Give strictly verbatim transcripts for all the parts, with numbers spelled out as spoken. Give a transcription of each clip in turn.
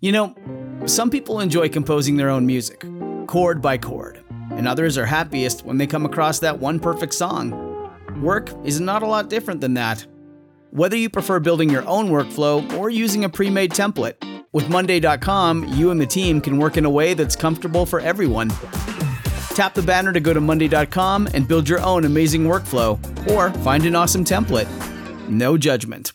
You know, some people enjoy composing their own music, chord by chord, and others are happiest when they come across that one perfect song. Work is not a lot different than that. Whether you prefer building your own workflow or using a pre-made template, with Monday dot com, you and the team can work in a way that's comfortable for everyone. Tap the banner to go to Monday dot com and build your own amazing workflow, or find an awesome template. No judgment.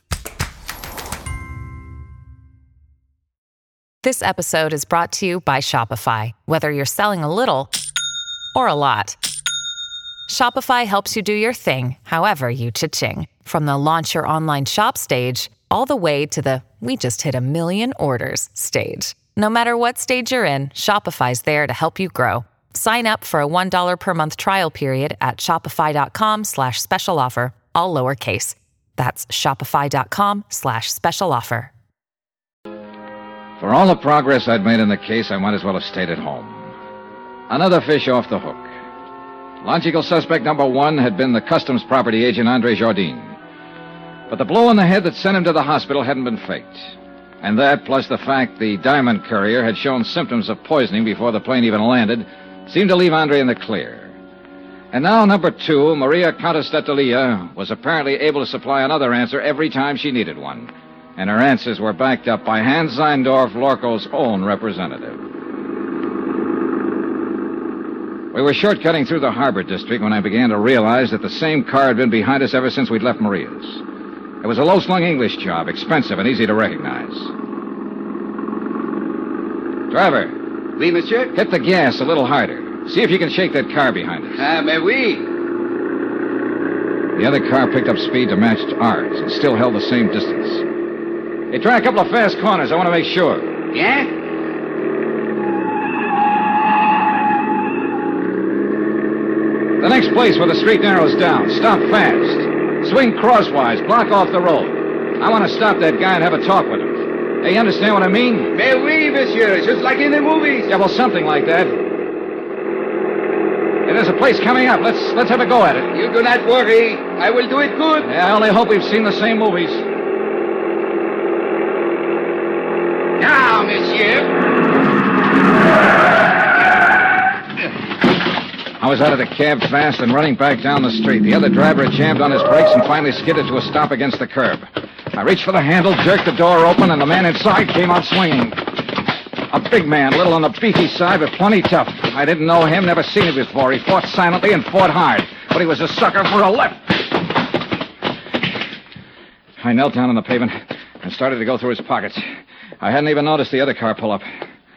This episode is brought to you by Shopify. Whether you're selling a little or a lot, Shopify helps you do your thing, however you cha-ching. From the launch your online shop stage, all the way to the we just hit a million orders stage. No matter what stage you're in, Shopify's there to help you grow. Sign up for a one dollar per month trial period at shopify.com slash special offer, all lowercase. That's shopify.com slash special offer. For all the progress I'd made in the case, I might as well have stayed at home. Another fish off the hook. Logical suspect number one had been the customs property agent Andre Jardine. But the blow on the head that sent him to the hospital hadn't been faked. And that, plus the fact the diamond courier had shown symptoms of poisoning before the plane even landed, seemed to leave Andre in the clear. And now number two, Maria Countess d'Atalia, was apparently able to supply another answer every time she needed one. And her answers were backed up by Hans Zeindorf, Lorco's own representative. We were shortcutting through the harbor district when I began to realize that the same car had been behind us ever since we'd left Maria's. It was a low-slung English job, expensive and easy to recognize. Driver. Oui, monsieur? Hit the gas a little harder. See if you can shake that car behind us. Ah, mais oui. The other car picked up speed to match ours and still held the same distance. Hey, try a couple of fast corners. I want to make sure. Yeah? The next place where the street narrows down. Stop fast. Swing crosswise. Block off the road. I want to stop that guy and have a talk with him. Hey, you understand what I mean? Mais oui, monsieur. Just like in the movies. Yeah, well, something like that. Hey, there's a place coming up. Let's let's have a go at it. You do not worry. I will do it good. Yeah, I only hope we've seen the same movies. Now, monsieur. I was out of the cab fast and running back down the street. The other driver had jammed on his brakes and finally skidded to a stop against the curb. I reached for the handle, jerked the door open, and the man inside came out swinging. A big man, a little on the beefy side, but plenty tough. I didn't know him, never seen him before. He fought silently and fought hard, but he was a sucker for a lift. I knelt down on the pavement and started to go through his pockets. I hadn't even noticed the other car pull up.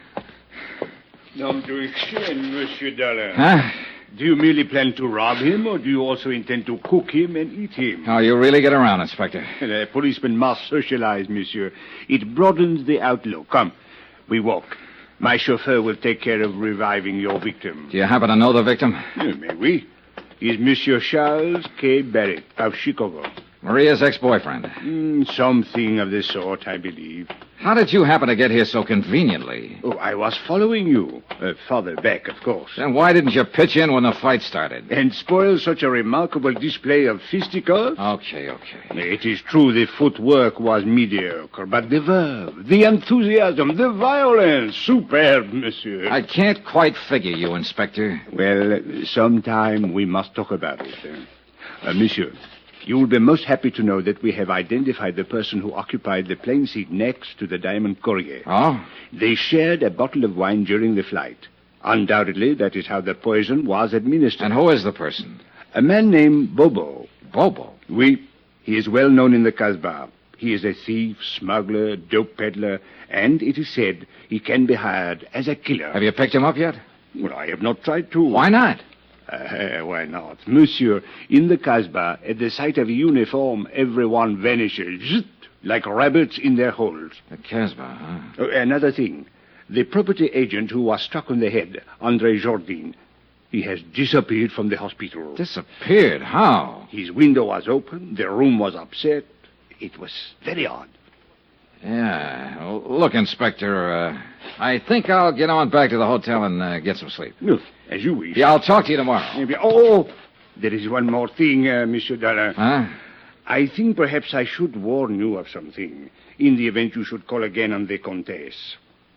Nom to explain, Monsieur Dollar. Huh? Do you merely plan to rob him, or do you also intend to cook him and eat him? Oh, you really get around, Inspector. A policeman must socialize, monsieur. It broadens the outlook. Come, we walk. My chauffeur will take care of reviving your victim. Do you happen to know the victim? Yeah, mais oui. He's Monsieur Charles K. Barrett of Chicago. Maria's ex-boyfriend. Mm, something of the sort, I believe. How did you happen to get here so conveniently? Oh, I was following you. Uh, farther back, of course. Then why didn't you pitch in when the fight started? And spoil such a remarkable display of fisticuffs? Okay, okay. It is true the footwork was mediocre, but the verve, the enthusiasm, the violence, superb, monsieur. I can't quite figure you, Inspector. Well, sometime we must talk about it. Uh, uh, monsieur, you will be most happy to know that we have identified the person who occupied the plane seat next to the Diamond Courier. Oh? They shared a bottle of wine during the flight. Undoubtedly, that is how the poison was administered. And who is the person? A man named Bobo. Bobo? Oui. He is well known in the Casbah. He is a thief, smuggler, dope peddler, and it is said he can be hired as a killer. Have you picked him up yet? Well, I have not tried to. Why not? Uh, why not? Monsieur, in the Casbah, at the sight of a uniform, everyone vanishes, zzt, like rabbits in their holes. The Casbah, huh? Uh, another thing. The property agent who was struck on the head, Andre Jardine, he has disappeared from the hospital. Disappeared? How? His window was open, the room was upset. It was very odd. Yeah. Well, look, Inspector, uh, I think I'll get on back to the hotel and uh, get some sleep. No, as you wish. Yeah, I'll talk to you tomorrow. Maybe. Oh, there is one more thing, uh, Monsieur Dollar. Huh? I think perhaps I should warn you of something, in the event you should call again on the Comtesse.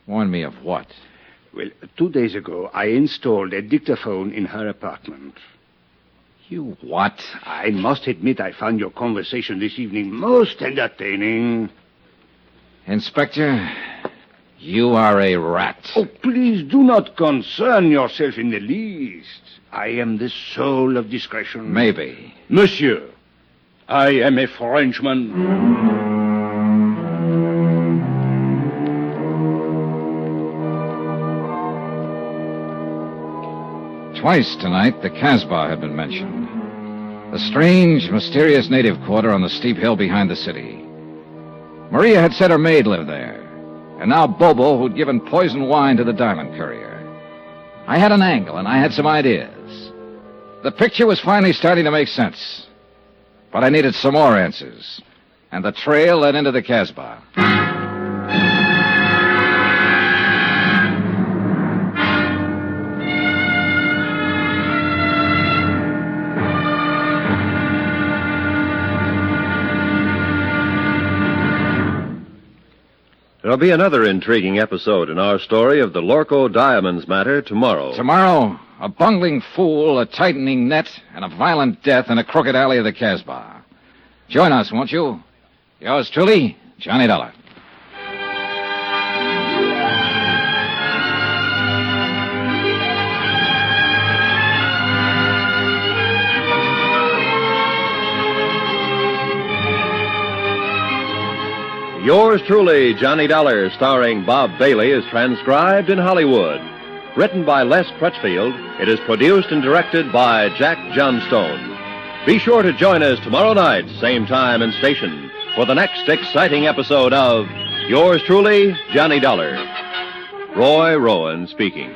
Warn me of what? Well, two days ago, I installed a dictaphone in her apartment. You what? I must admit I found your conversation this evening most entertaining. Inspector, you are a rat. Oh, please do not concern yourself in the least. I am the soul of discretion. Maybe. Monsieur, I am a Frenchman. Twice tonight, the Casbah had been mentioned. The strange, mysterious native quarter on the steep hill behind the city. Maria had said her maid lived there. And now Bobo, who'd given poison wine to the diamond courier. I had an angle, and I had some ideas. The picture was finally starting to make sense. But I needed some more answers. And the trail led into the Casbah. There'll be another intriguing episode in our story of the Lorco Diamonds matter tomorrow. Tomorrow, a bungling fool, a tightening net, and a violent death in a crooked alley of the Casbah. Join us, won't you? Yours truly, Johnny Dollar. Yours truly, Johnny Dollar, starring Bob Bailey, is transcribed in Hollywood. Written by Les Crutchfield, it is produced and directed by Jack Johnstone. Be sure to join us tomorrow night, same time and station, for the next exciting episode of Yours truly, Johnny Dollar. Roy Rowan speaking.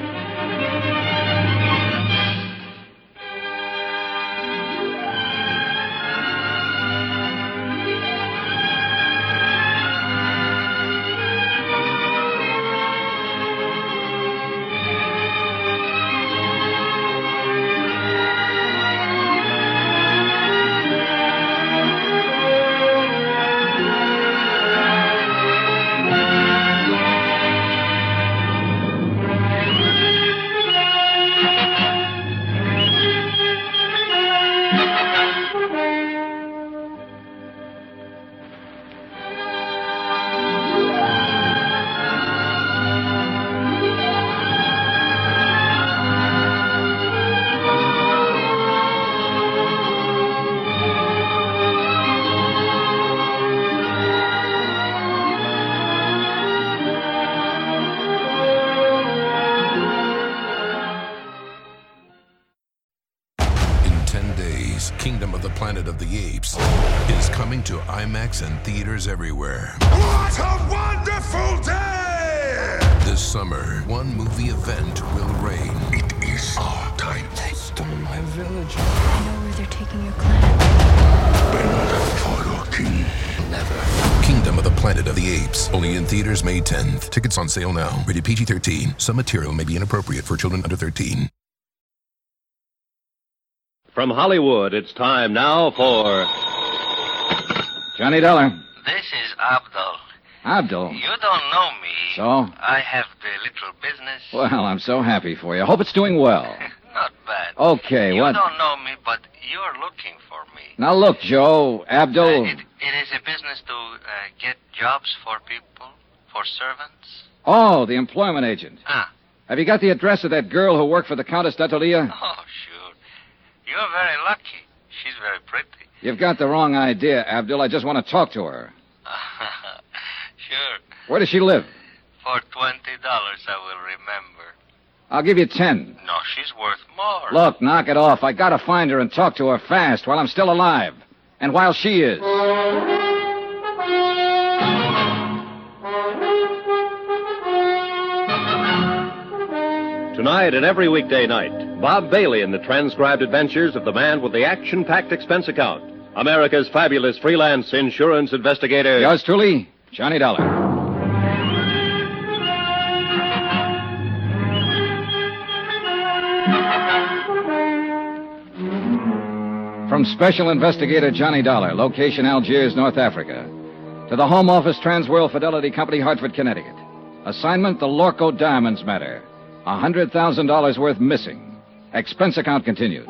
Kingdom of the Planet of the Apes is coming to IMAX and theaters everywhere. What a wonderful day! This summer, one movie event will reign. It is our time. They stole my village. I know where they're taking your clan. Bend for your king. Never. Kingdom of the Planet of the Apes. Only in theaters May tenth. Tickets on sale now. Rated P G thirteen. Some material may be inappropriate for children under thirteen. From Hollywood, it's time now for... Johnny Dollar. This is Abdul. Abdul? You don't know me. So? I have the little business. Well, I'm so happy for you. Hope it's doing well. Not bad. Okay, you what... You don't know me, but you're looking for me. Now look, Joe, Abdul... Uh, it, it is a business to uh, get jobs for people, for servants. Oh, the employment agent. Ah. Have you got the address of that girl who worked for the Countess d'Atolia? Oh, sure. You're very lucky. She's very pretty. You've got the wrong idea, Abdul. I just want to talk to her. Sure. Where does she live? For twenty dollars, I will remember. I'll give you ten. No, she's worth more. Look, knock it off. I gotta find her and talk to her fast while I'm still alive. And while she is. Tonight and every weekday night, Bob Bailey in the transcribed adventures of the man with the action-packed expense account. America's fabulous freelance insurance investigator. Yours truly, Johnny Dollar. From Special Investigator Johnny Dollar, location Algiers, North Africa, to the Home Office Transworld Fidelity Company, Hartford, Connecticut. Assignment, the Lorco Diamonds matter. one hundred thousand dollars worth missing. Expense account continued.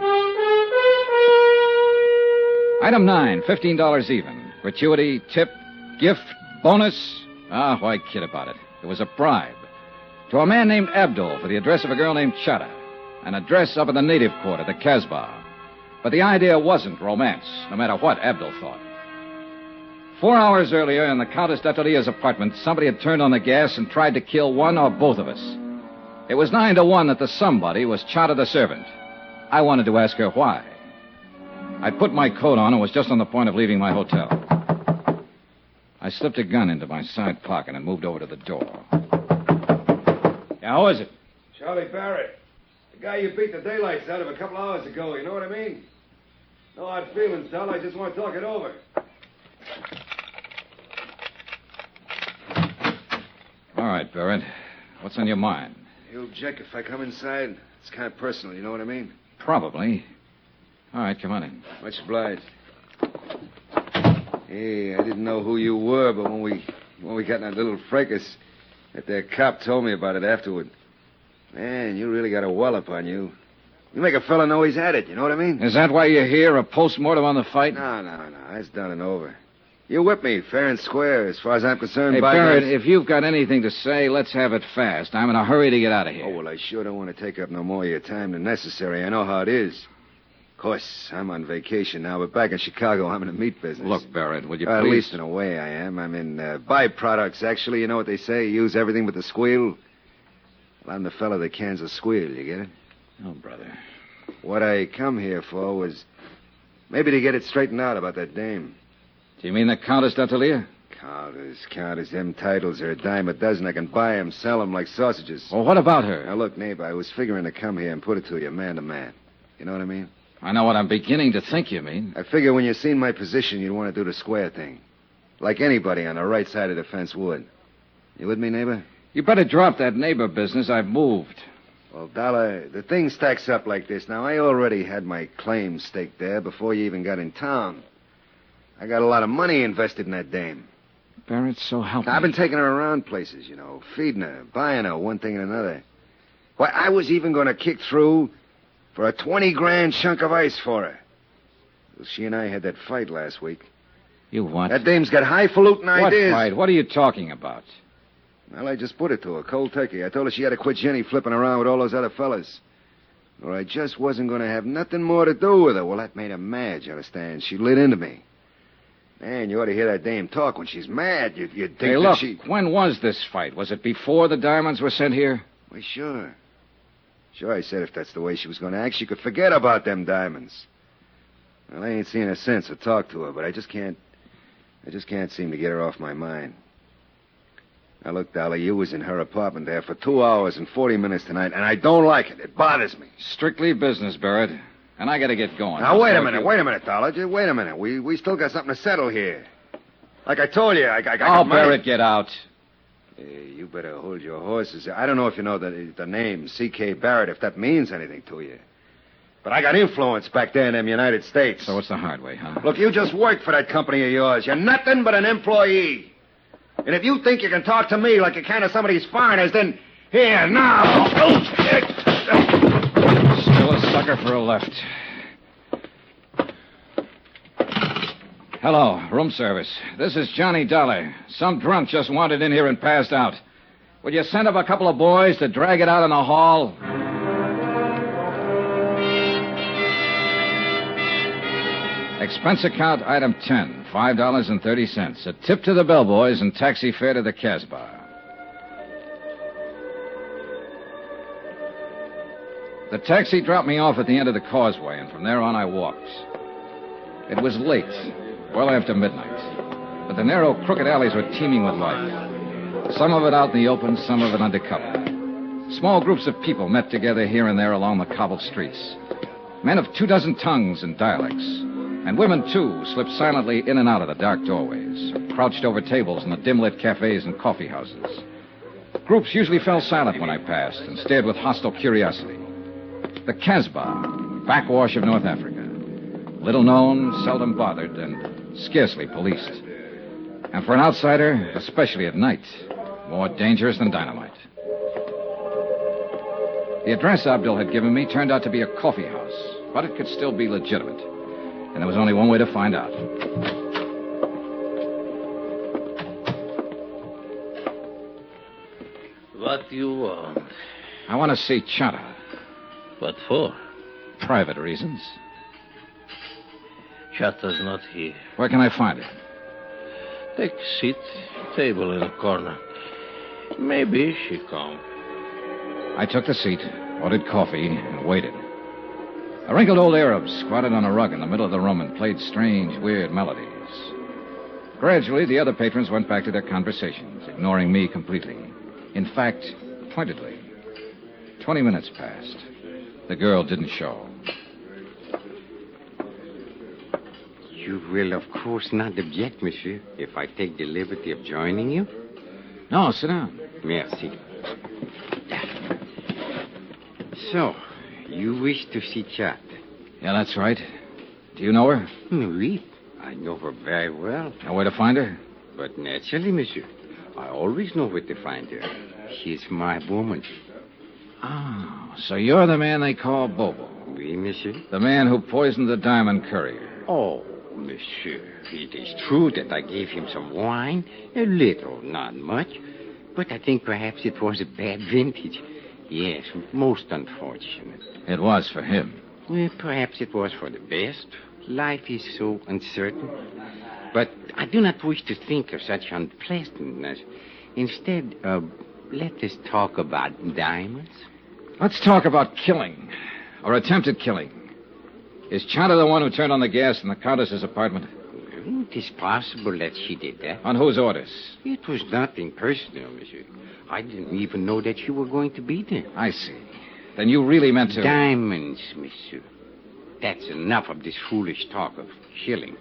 Item nine, fifteen dollars even. Gratuity, tip, gift, bonus. Ah, why kid about it? It was a bribe. To a man named Abdul for the address of a girl named Chada. An address up in the native quarter, the Casbah. But the idea wasn't romance, no matter what Abdul thought. Four hours earlier, in the Countess d'Atelia's apartment, somebody had turned on the gas and tried to kill one or both of us. It was nine to one that the somebody was Chada the servant. I wanted to ask her why. I put my coat on and was just on the point of leaving my hotel. I slipped a gun into my side pocket and moved over to the door. Yeah, how is it? Charlie Barrett. The guy you beat the daylights out of a couple hours ago, you know what I mean? No hard feelings, Dal. I just want to talk it over. All right, Barrett. What's on your mind? You object if I come inside? It's kind of personal, you know what I mean? Probably. All right, come on in. Much obliged. Hey, I didn't know who you were, but when we when we got in that little fracas, that there cop told me about it afterward. Man, you really got a wallop on you. You make a fella know he's had it, you know what I mean? Is that why you're here, a post-mortem on the fight? No, no, no. That's done and over. You whipped me fair and square, as far as I'm concerned. Hey, by Barrett, guys. if you've got anything to say, let's have it fast. I'm in a hurry to get out of here. Oh, well, I sure don't want to take up no more of your time than necessary. I know how it is. Of course, I'm on vacation now, but back in Chicago, I'm in the meat business. Look, Barrett, would you uh, please... At least in a way I am. I'm in uh, byproducts, actually. You know what they say? You use everything but the squeal. Well, I'm the fella that cans a squeal, you get it? Oh, brother. What I come here for was maybe to get it straightened out about that dame. Do you mean the Countess d'Atelier? Countess, Countess, them titles are a dime a dozen. I can buy 'em, sell 'em like sausages. Well, what about her? Now, look, neighbor, I was figuring to come here and put it to you man to man. You know what I mean? I know what I'm beginning to think you mean. I figure when you seen my position, you'd want to do the square thing. Like anybody on the right side of the fence would. You with me, neighbor? You better drop that neighbor business. I've moved. Well, Dollar, the thing stacks up like this. Now, I already had my claim staked there before you even got in town. I got a lot of money invested in that dame. Barrett, so help me. I've been taking her around places, you know, feeding her, buying her, one thing and another. Why, I was even going to kick through for a twenty grand chunk of ice for her. Well, she and I had that fight last week. You what? That dame's got highfalutin ideas. What fight? What are you talking about? Well, I just put it to her, cold turkey. I told her she had to quit Jenny flipping around with all those other fellas. Or I just wasn't going to have nothing more to do with her. Well, that made her mad, you understand? She lit into me. Man, you ought to hear that dame talk when she's mad. You'd, you'd think Hey, that look, she... when was this fight? Was it before the diamonds were sent here? Why, sure. Sure, I said if that's the way she was going to act, she could forget about them diamonds. Well, I ain't seen her since or talked to her, but I just can't... I just can't seem to get her off my mind. Now, look, Dolly, you was in her apartment there for two hours and forty minutes tonight, and I don't like it. It bothers me. Strictly business, Barrett. And I gotta get going. Now, wait a So minute, you- wait a minute, Dollar. Just wait a minute. We we still got something to settle here. Like I told you, I, I, I Oh, got money. Barrett, get out. Hey, you better hold your horses. I don't know if you know the, the name C K Barrett, if that means anything to you. But I got influence back there in them United States. So it's the hard way, huh? Look, you just work for that company of yours. You're nothing but an employee. And if you think you can talk to me like you can to some of these foreigners, then here, now. Still a sucker for a left. Hello, room service. This is Johnny Dollar. Some drunk just wandered in here and passed out. Would you send up a couple of boys to drag it out in the hall? Expense account item ten, five dollars and thirty cents. A tip to the bellboys and taxi fare to the Casbah. The taxi dropped me off at the end of the causeway, and from there on I walked. It was late, well after midnight, but the narrow, crooked alleys were teeming with life. Some of it out in the open, some of it under cover. Small groups of people met together here and there along the cobbled streets. Men of two dozen tongues and dialects. And women, too, slipped silently in and out of the dark doorways, crouched over tables in the dim-lit cafes and coffee houses. Groups usually fell silent when I passed and stared with hostile curiosity. The Casbah, backwash of North Africa. Little known, seldom bothered, and scarcely policed. And for an outsider, especially at night, More dangerous than dynamite. The address Abdul had given me turned out to be a coffee house, but it could still be legitimate. And there was only one way to find out. What do you want? I want to see Chanta. What for? Private reasons. Chanta's not here. Where can I find her? Take a seat. Table in the corner. Maybe she come. I took the seat, ordered coffee, and waited. A wrinkled old Arab squatted on a rug in the middle of the room and played strange, weird melodies. Gradually, the other patrons went back to their conversations, ignoring me completely. In fact, pointedly. Twenty minutes passed. The girl didn't show. You will, of course, not object, monsieur, if I take the liberty of joining you? No, sit down. Merci. So, you wish to see Chanta? Yeah, that's right. Do you know her? Oui, I know her very well. Know where to find her? But naturally, monsieur. I always know where to find her. She's my woman. Oh, so you're the man they call Bobo. Oui, monsieur. The man who poisoned the diamond courier. Oh, monsieur, it is true that I gave him some wine. A little, not much. But I think perhaps it was a bad vintage. Yes, most unfortunate. It was for him. Well, perhaps it was for the best. Life is so uncertain. But I do not wish to think of such unpleasantness. Instead, uh, let us talk about diamonds. Let's talk about killing, or attempted killing. Is Chanta the one who turned on the gas in the Countess's apartment? It is possible that she did that. On whose orders? It was nothing personal, monsieur. I didn't even know that you were going to be there. I see. Then you really meant to... Diamonds, monsieur. That's enough of this foolish talk of killing.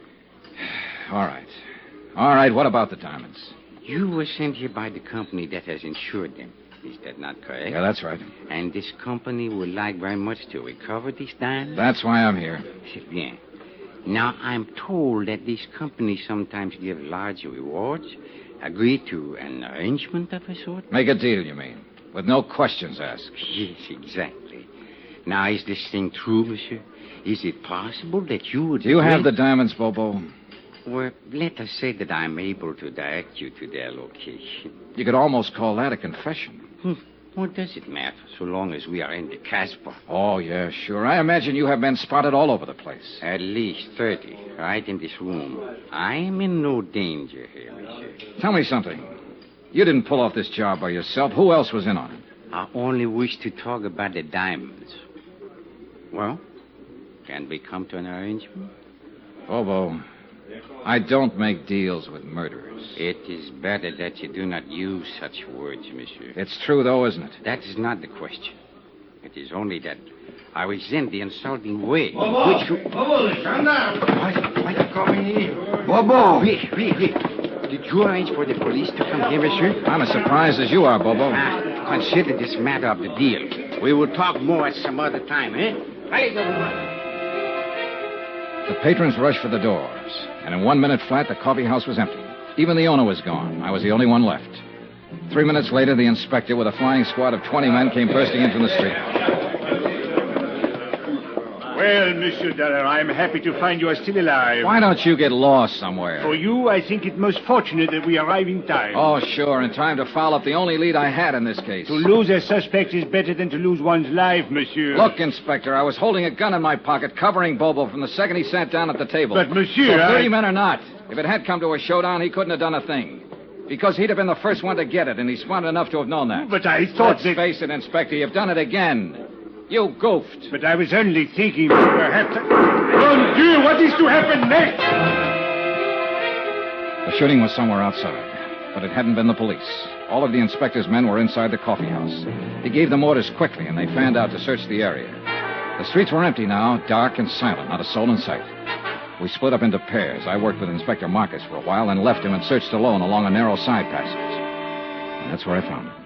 All right. All right, what about the diamonds? You were sent here by the company that has insured them. Is that not correct? Yeah, that's right. And this company would like very much to recover these diamonds? That's why I'm here. C'est bien. Now, I'm told that these companies sometimes give large rewards. Agree to an arrangement of a sort? Make a deal, you mean? With no questions asked. Yes, exactly. Now, is this thing true, monsieur? Is it possible that you would... Do you have the diamonds, Bobo? Well, let us say that I'm able to direct you to their location. You could almost call that a confession. Hmm. What does it matter, so long as we are in the Casbah? Oh, yeah, sure. I imagine you have been spotted all over the place. At least thirty, right in this room. I am in no danger here, monsieur. Tell me something. You didn't pull off this job by yourself. Who else was in on it? I only wish to talk about the diamonds. Well, can we come to an arrangement? Bobo, I don't make deals with murderers. It is better that you do not use such words, monsieur. It's true, though, isn't it? That is not the question. It is only that I resent the insulting way in Bobo! which you... Bobo, the gendarme! Why, why you coming here? Bobo! Wait, wait, wait. Did you arrange for the police to come here, monsieur? I'm as surprised as you are, Bobo. Ah, consider this matter of the deal. We will talk more at some other time, eh? Right, The patrons rushed for the doors, and in one minute flat, the coffee house was empty. Even the owner was gone. I was the only one left. Three minutes later, the inspector, with a flying squad of twenty men, came bursting in from the street. Well, Monsieur Dollar, I'm happy to find you are still alive. Why don't you get lost somewhere? For you, I think it most fortunate that we arrive in time. Oh, sure, in time to foul up the only lead I had in this case. To lose a suspect is better than to lose one's life, monsieur. Look, Inspector, I was holding a gun in my pocket, covering Bobo from the second he sat down at the table. But, monsieur, So thirty I... men or not, if it had come to a showdown, he couldn't have done a thing. Because he'd have been the first one to get it, and he's smart enough to have known that. But I thought Let's that... face it, Inspector, you've done it again. You goofed. But I was only thinking that perhaps... Mon Dieu, what is to happen next? The shooting was somewhere outside, but it hadn't been the police. All of the inspector's men were inside the coffee house. He gave them orders quickly, and they fanned out to search the area. The streets were empty now, dark and silent, not a soul in sight. We split up into pairs. I worked with Inspector Marcus for a while, then left him and searched alone along a narrow side passage. And that's where I found him.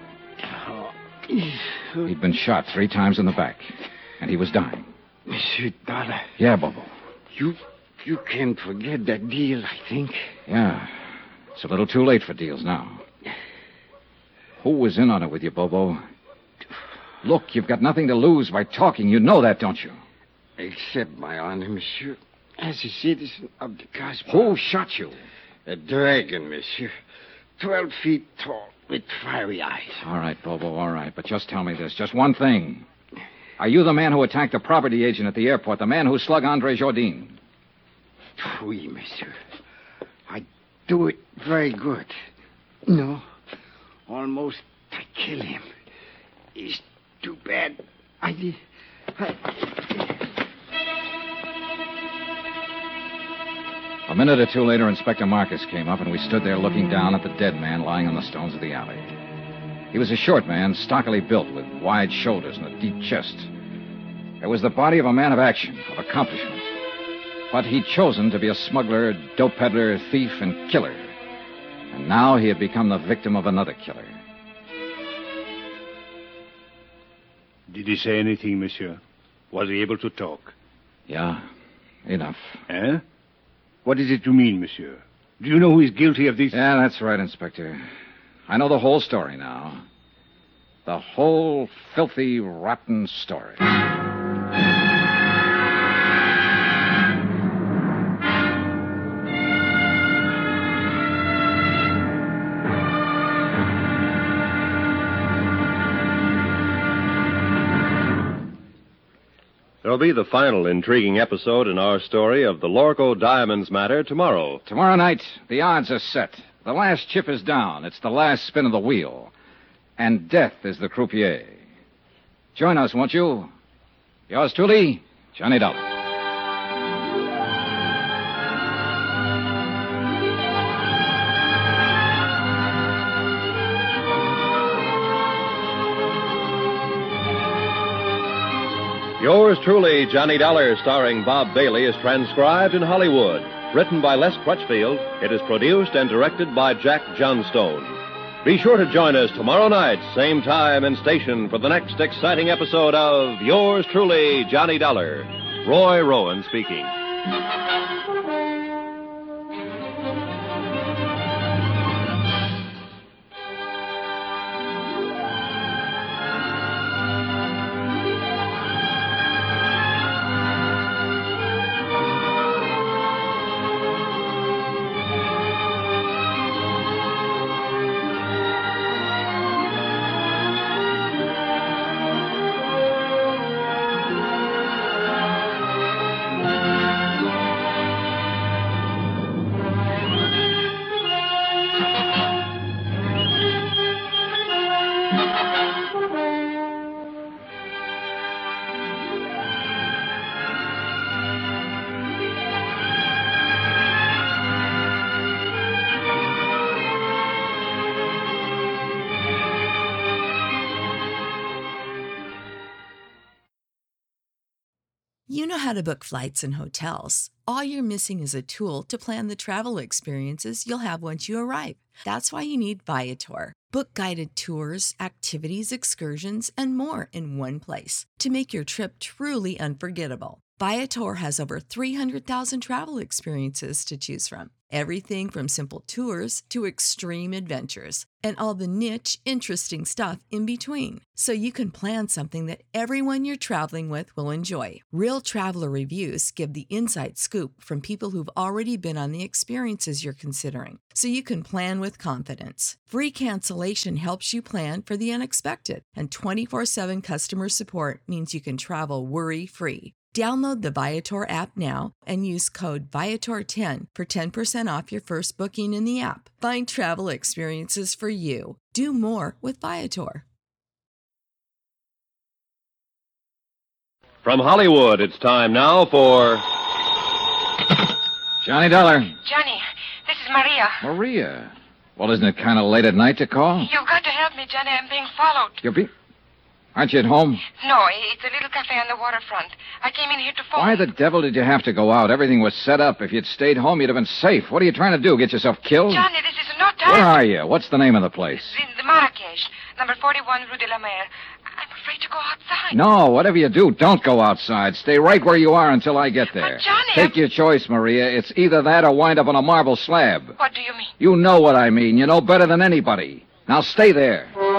He'd been shot three times in the back, and he was dying. Monsieur Dollar. Yeah, Bobo. You you can forget that deal, I think. Yeah. It's a little too late for deals now. Who was in on it with you, Bobo? Look, you've got nothing to lose by talking. You know that, don't you? Accept my honor, monsieur, as a citizen of the Gaspar. Who shot you? A dragon, monsieur. Twelve feet tall, with fiery eyes. All right, Bobo, all right. But just tell me this, just one thing. Are you the man who attacked the property agent at the airport, the man who slugged Andre Jourdain? Oui, monsieur. I do it very good. No, almost I kill him. It's too bad. I did. I... A minute or two later, Inspector Marcus came up, and we stood there looking down at the dead man lying on the stones of the alley. He was a short man, stockily built, with wide shoulders and a deep chest. It was the body of a man of action, of accomplishment. But he'd chosen to be a smuggler, dope peddler, thief, and killer. And now he had become the victim of another killer. Did he say anything, monsieur? Was he able to talk? Yeah, enough. Eh? What is it you mean, monsieur? Do you know who is guilty of this? Yeah, that's right, Inspector. I know the whole story now. The whole filthy, rotten story. There'll be the final intriguing episode in our story of the Lorco Diamonds matter tomorrow. Tomorrow night, the odds are set. The last chip is down. It's the last spin of the wheel. And death is the croupier. Join us, won't you? Yours truly, Johnny Dollar. Yours truly, Johnny Dollar, starring Bob Bailey, is transcribed in Hollywood. Written by Les Crutchfield, it is produced and directed by Jack Johnstone. Be sure to join us tomorrow night, same time and station, for the next exciting episode of Yours truly, Johnny Dollar. Roy Rowan speaking. You know how to book flights and hotels. All you're missing is a tool to plan the travel experiences you'll have once you arrive. That's why you need Viator. Book guided tours, activities, excursions, and more in one place to make your trip truly unforgettable. Viator has over three hundred thousand travel experiences to choose from. Everything from simple tours to extreme adventures and all the niche, interesting stuff in between. So you can plan something that everyone you're traveling with will enjoy. Real traveler reviews give the inside scoop from people who've already been on the experiences you're considering. So you can plan with confidence. Free cancellation helps you plan for the unexpected. And twenty-four seven customer support means you can travel worry-free. Download the Viator app now and use code Viator ten for ten percent off your first booking in the app. Find travel experiences for you. Do more with Viator. From Hollywood, it's time now for... Johnny Dollar. Johnny, this is Maria. Maria? Well, isn't it kind of late at night to call? You've got to help me, Johnny. I'm being followed. You're be... Aren't you at home? No, it's a little cafe on the waterfront. I came in here to phone. Why the devil did you have to go out? Everything was set up. If you'd stayed home, you'd have been safe. What are you trying to do, get yourself killed? Johnny, this is no time. Where are you? What's the name of the place? In the Marrakesh, number forty-one Rue de la Mer. I'm afraid to go outside. No, whatever you do, don't go outside. Stay right where you are until I get there. But Johnny... Take I'm... your choice, Maria. It's either that or wind up on a marble slab. What do you mean? You know what I mean. You know better than anybody. Now stay there.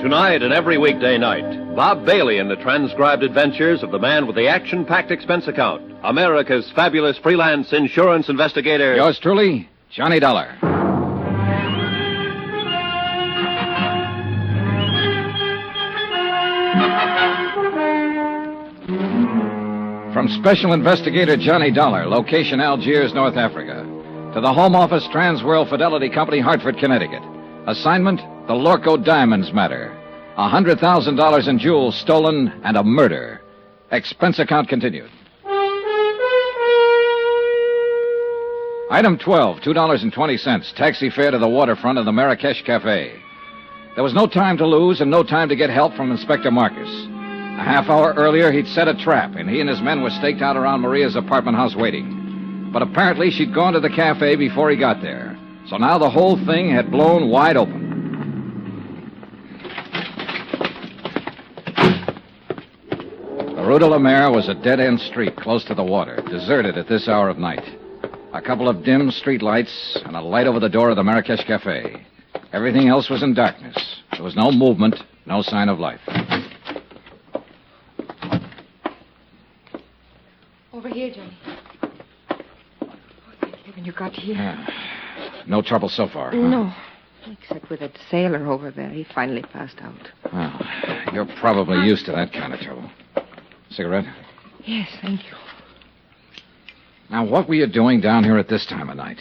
Tonight and every weekday night, Bob Bailey in the transcribed adventures of the man with the action-packed expense account, America's fabulous freelance insurance investigator. Yours truly, Johnny Dollar. From Special Investigator Johnny Dollar, location Algiers, North Africa, to the Home Office Transworld Fidelity Company, Hartford, Connecticut. Assignment, the Lorco Diamonds matter. A hundred thousand dollars in jewels stolen and a murder. Expense account continued. Item twelve, two dollars and twenty cents. Taxi fare to the waterfront of the Marrakesh Cafe. There was no time to lose and no time to get help from Inspector Marcus. A half hour earlier, he'd set a trap, and he and his men were staked out around Maria's apartment house waiting. But apparently, she'd gone to the cafe before he got there. So now the whole thing had blown wide open. The Rue de la Mer was a dead-end street close to the water, deserted at this hour of night. A couple of dim street lights and a light over the door of the Marrakesh Cafe. Everything else was in darkness. There was no movement, no sign of life. Over here, Johnny. Oh, thank heaven you got here. Yeah. No trouble so far, huh? No. Except with that sailor over there. He finally passed out. Well, you're probably used to that kind of trouble. Cigarette? Yes, thank you. Now, what were you doing down here at this time of night?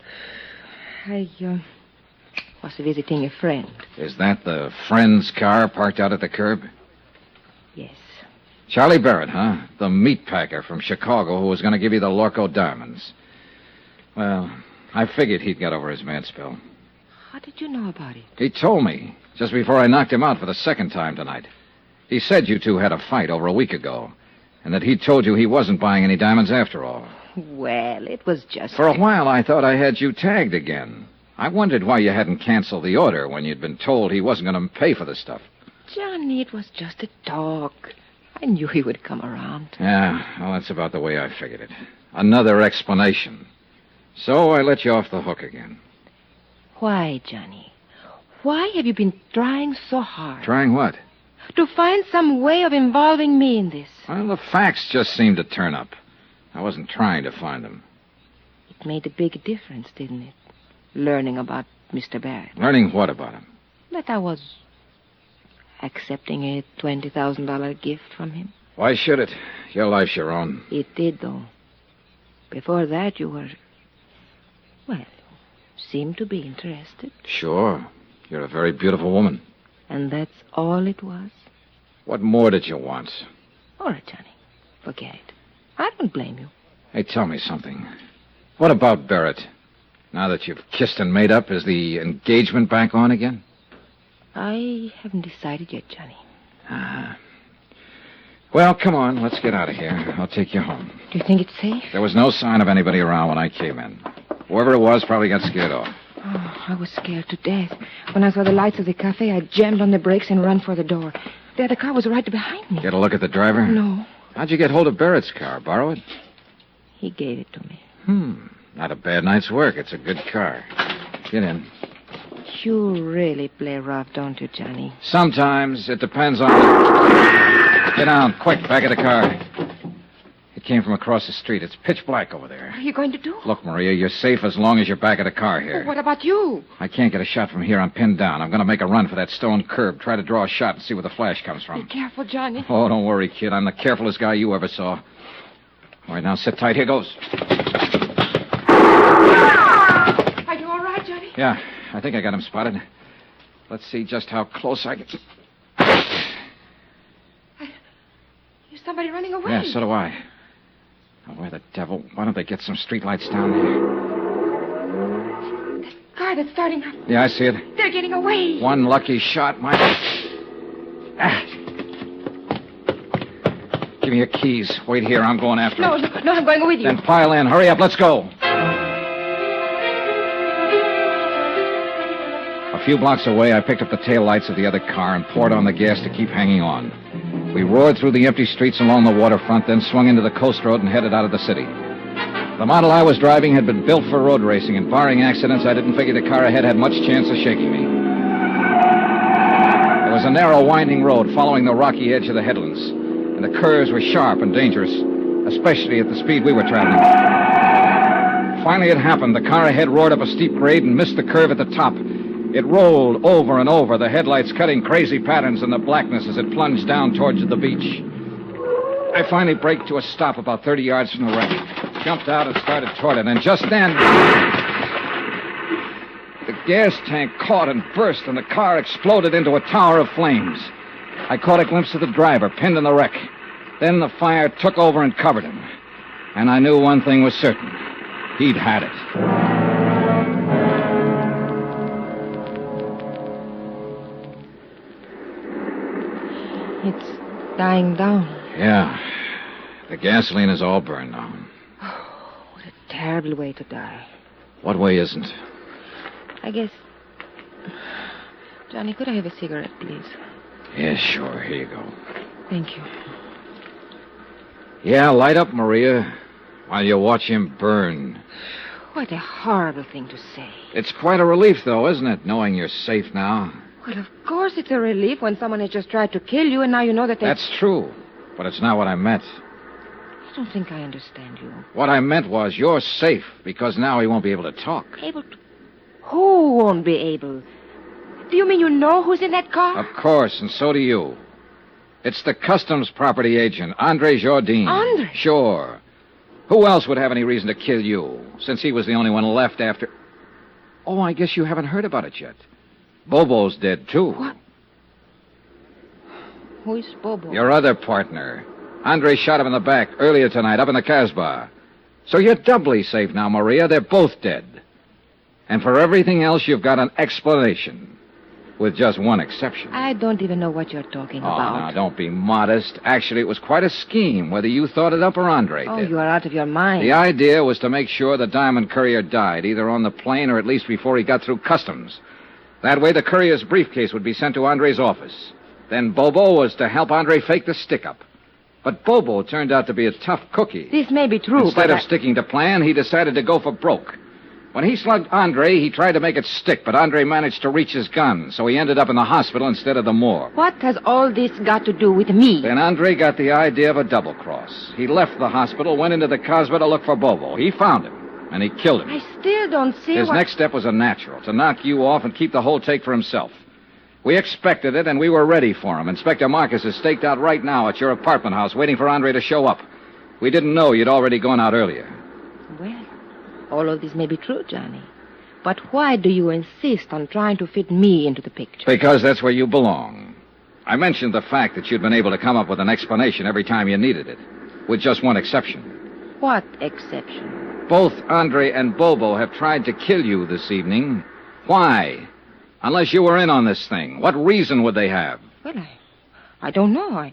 I, uh, was visiting a friend. Is that the friend's car parked out at the curb? Yes. Charlie Barrett, huh? The meat packer from Chicago who was going to give you the Lorco diamonds. Well, I figured he'd get over his mad spell. How did you know about it? He told me just before I knocked him out for the second time tonight. He said you two had a fight over a week ago, and that he told you he wasn't buying any diamonds after all. Well, it was just... For a while, I thought I had you tagged again. I wondered why you hadn't canceled the order when you'd been told he wasn't going to pay for the stuff. Johnny, it was just a talk. I knew he would come around. Yeah, well, that's about the way I figured it. Another explanation. So I let you off the hook again. Why, Johnny? Why have you been trying so hard? Trying what? To find some way of involving me in this. Well, the facts just seemed to turn up. I wasn't trying to find them. It made a big difference, didn't it? Learning about Mister Barrett. Learning what about him? That I was accepting a twenty thousand dollars gift from him. Why should it? Your life's your own. It did, though. Before that, you were... Well, seemed to be interested. Sure. You're a very beautiful woman. And that's all it was? What more did you want? All right, Johnny. Forget it. I don't blame you. Hey, tell me something. What about Barrett? Now that you've kissed and made up, is the engagement back on again? I haven't decided yet, Johnny. Ah. Well, come on. Let's get out of here. I'll take you home. Do you think it's safe? There was no sign of anybody around when I came in. Whoever it was probably got scared off. Oh, I was scared to death. When I saw the lights of the cafe, I jammed on the brakes and ran for the door. The other car was right behind me. Get a look at the driver? No. How'd you get hold of Barrett's car? Borrow it? He gave it to me. Hmm. Not a bad night's work. It's a good car. Get in. You really play rough, don't you, Johnny? Sometimes. It depends on the... Get down, quick, back of the car. It came from across the street. It's pitch black over there. What are you going to do? Look, Maria, you're safe as long as you're back of the car here. Well, what about you? I can't get a shot from here. I'm pinned down. I'm going to make a run for that stone curb. Try to draw a shot and see where the flash comes from. Be careful, Johnny. Oh, don't worry, kid. I'm the carefulest guy you ever saw. All right, now sit tight. Here goes. Are you all right, Johnny? Yeah, I think I got him spotted. Let's see just how close I can... There's somebody running away. Yeah, so do I. Oh, where the devil? Why don't they get some streetlights down here? That car that's starting up. Yeah, I see it. They're getting away. One lucky shot might... Ah. Give me your keys. Wait here. I'm going after No, it. no, no, I'm going with you. Then pile in. Hurry up. Let's go. A few blocks away, I picked up the taillights of the other car and poured on the gas to keep hanging on. We roared through the empty streets along the waterfront, then swung into the coast road and headed out of the city. The model I was driving had been built for road racing, and barring accidents, I didn't figure the car ahead had much chance of shaking me. There was was a narrow, winding road following the rocky edge of the headlands, and the curves were sharp and dangerous, especially at the speed we were traveling. Finally, it happened. The car ahead roared up a steep grade and missed the curve at the top. It rolled over and over, the headlights cutting crazy patterns in the blackness as it plunged down towards the beach. I finally braked to a stop about thirty yards from the wreck, jumped out and started toward it, and just then... the gas tank caught and burst, and the car exploded into a tower of flames. I caught a glimpse of the driver, pinned in the wreck. Then the fire took over and covered him. And I knew one thing was certain. He'd had it. It's dying down. Yeah. The gasoline is all burned now. What a terrible way to die. What way isn't? I guess... Johnny, could I have a cigarette, please? Yeah, sure. Here you go. Thank you. Yeah, light up, Maria, while you watch him burn. What a horrible thing to say. It's quite a relief, though, isn't it, knowing you're safe now? Well, of course it's a relief when someone has just tried to kill you and now you know that they... That's true, but it's not what I meant. I don't think I understand you. What I meant was you're safe because now he won't be able to talk. Able to... Who won't be able? Do you mean you know who's in that car? Of course, and so do you. It's the customs property agent, Andre Jourdain. Andre? Sure. Who else would have any reason to kill you, since he was the only one left after... Oh, I guess you haven't heard about it yet. Bobo's dead, too. What? Who is Bobo? Your other partner. Andre shot him in the back earlier tonight up in the Casbah. So you're doubly safe now, Maria. They're both dead. And for everything else, you've got an explanation. With just one exception. I don't even know what you're talking oh, about. Oh, now, don't be modest. Actually, it was quite a scheme, whether you thought it up or Andre oh, did. Oh, you are out of your mind. The idea was to make sure the diamond courier died, either on the plane or at least before he got through customs. That way, the courier's briefcase would be sent to Andre's office. Then Bobo was to help Andre fake the stick-up. But Bobo turned out to be a tough cookie. This may be true, Instead but of I... sticking to plan, he decided to go for broke. When he slugged Andre, he tried to make it stick, but Andre managed to reach his gun, so he ended up in the hospital instead of the morgue. What has all this got to do with me? Then Andre got the idea of a double cross. He left the hospital, went into the Casbah to look for Bobo. He found him, and he killed him. I still don't see His what... next step was a natural, to knock you off and keep the whole take for himself. We expected it, and we were ready for him. Inspector Marcus is staked out right now at your apartment house, waiting for Andre to show up. We didn't know you'd already gone out earlier. Well, all of this may be true, Johnny. But why do you insist on trying to fit me into the picture? Because that's where you belong. I mentioned the fact that you'd been able to come up with an explanation every time you needed it, with just one exception. What exception? Both Andre and Bobo have tried to kill you this evening. Why? Unless you were in on this thing. What reason would they have? Well, I... I don't know. I...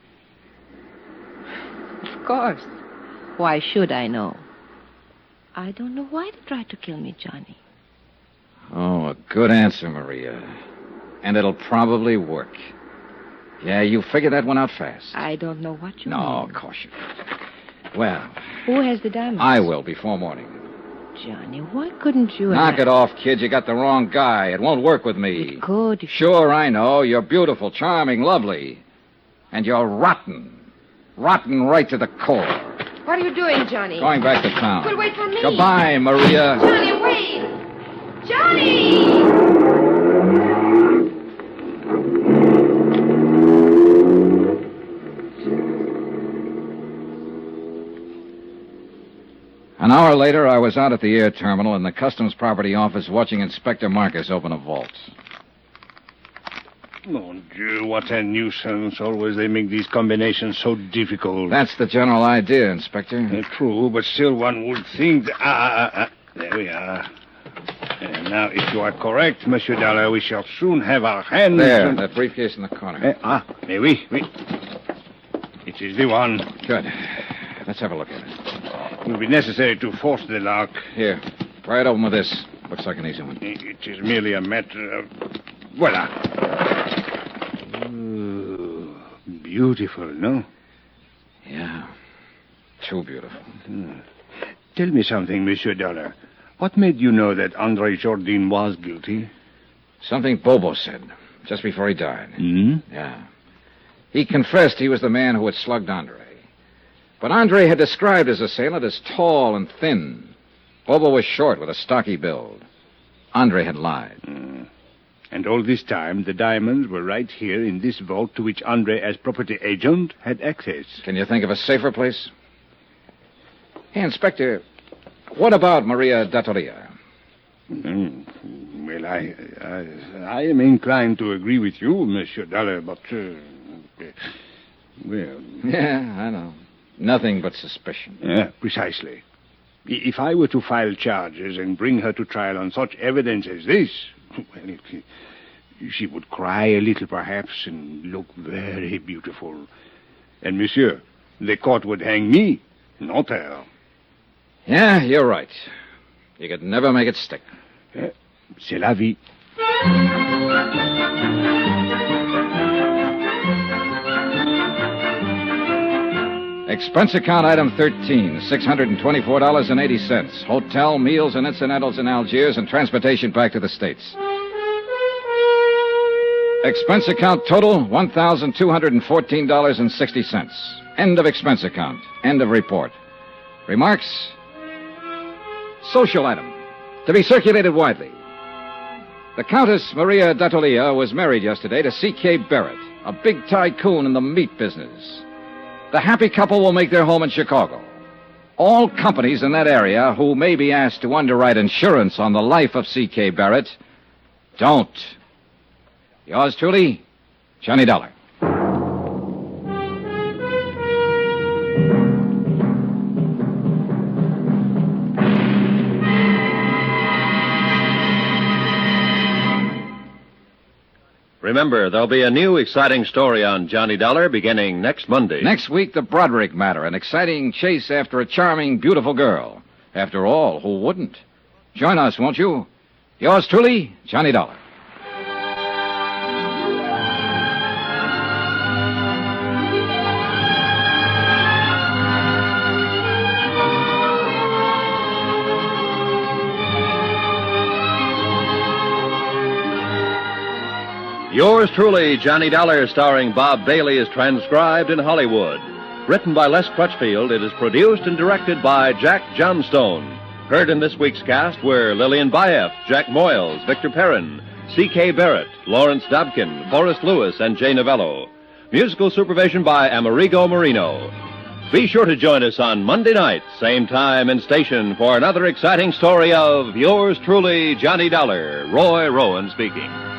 Of course. Why should I know? I don't know why they tried to kill me, Johnny. Oh, a good answer, Maria. And it'll probably work. Yeah, you figured that one out fast. I don't know what you no, mean. No, of course you don't. Well... Who has the diamonds? I will before morning. Johnny, why couldn't you... Knock have... it off, kid. You got the wrong guy. It won't work with me. It could. Sure, I know. You're beautiful, charming, lovely. And you're rotten. Rotten right to the core. What are you doing, Johnny? Going back to town. Well, wait for me. Goodbye, Maria. Johnny, wait! Johnny! An hour later, I was out at the air terminal in the customs property office watching Inspector Marcus open a vault. Mon Dieu, what a nuisance. Always they make these combinations so difficult. That's the general idea, Inspector. Uh, true, but still one would think... That... Ah, ah, ah. There we are. And now, if you are correct, Monsieur Dollar, we shall soon have our hands... There, on... that briefcase in the corner. Eh, ah, mais oui, oui. It is the one. Good. Let's have a look at it. It will be necessary to force the lock. Here, pry it open with this. Looks like an easy one. It is merely a matter of... Voila. Oh, beautiful, no? Yeah. Too beautiful. Hmm. Tell me something, Monsieur Dollar. What made you know that Andre Jourdain was guilty? Something Bobo said. just before he died. Hmm? Yeah. He confessed he was the man who had slugged Andre. But Andre had described his assailant as tall and thin. Bobo was short with a stocky build. Andre had lied. Mm. And all this time, the diamonds were right here in this vault to which Andre, as property agent, had access. Can you think of a safer place? Hey, Inspector, what about Maria D'Attoria? Mm. Well, I, I I am inclined to agree with you, Monsieur Dollar, but, uh, well... Yeah, I know. Nothing but suspicion. Yeah, precisely. If I were to file charges and bring her to trial on such evidence as this, well, she would cry a little, perhaps, and look very beautiful. And, monsieur, the court would hang me, not her. Yeah, you're right. You could never make it stick. Uh, c'est la vie. Expense account item thirteen, six hundred twenty-four dollars and eighty cents. Hotel, meals, and incidentals in Algiers and transportation back to the States. Expense account total, one thousand two hundred fourteen dollars and sixty cents. End of expense account. End of report. Remarks? Social item. To be circulated widely. The Countess Maria D'Attolia was married yesterday to C K Barrett, a big tycoon in the meat business. The happy couple will make their home in Chicago. All companies in that area who may be asked to underwrite insurance on the life of C K Barrett, don't. Yours truly, Johnny Dollar. Remember, there'll be a new exciting story on Johnny Dollar beginning next Monday. Next week, the Broderick matter, an exciting chase after a charming, beautiful girl. After all, who wouldn't? Join us, won't you? Yours truly, Johnny Dollar. Yours truly, Johnny Dollar, starring Bob Bailey, is transcribed in Hollywood. Written by Les Crutchfield, it is produced and directed by Jack Johnstone. Heard in this week's cast were Lillian Bayef, Jack Moyles, Victor Perrin, C K Barrett, Lawrence Dobkin, Forrest Lewis, and Jay Novello. Musical supervision by Amerigo Marino. Be sure to join us on Monday night, same time and station, for another exciting story of Yours truly, Johnny Dollar. Roy Rowan speaking.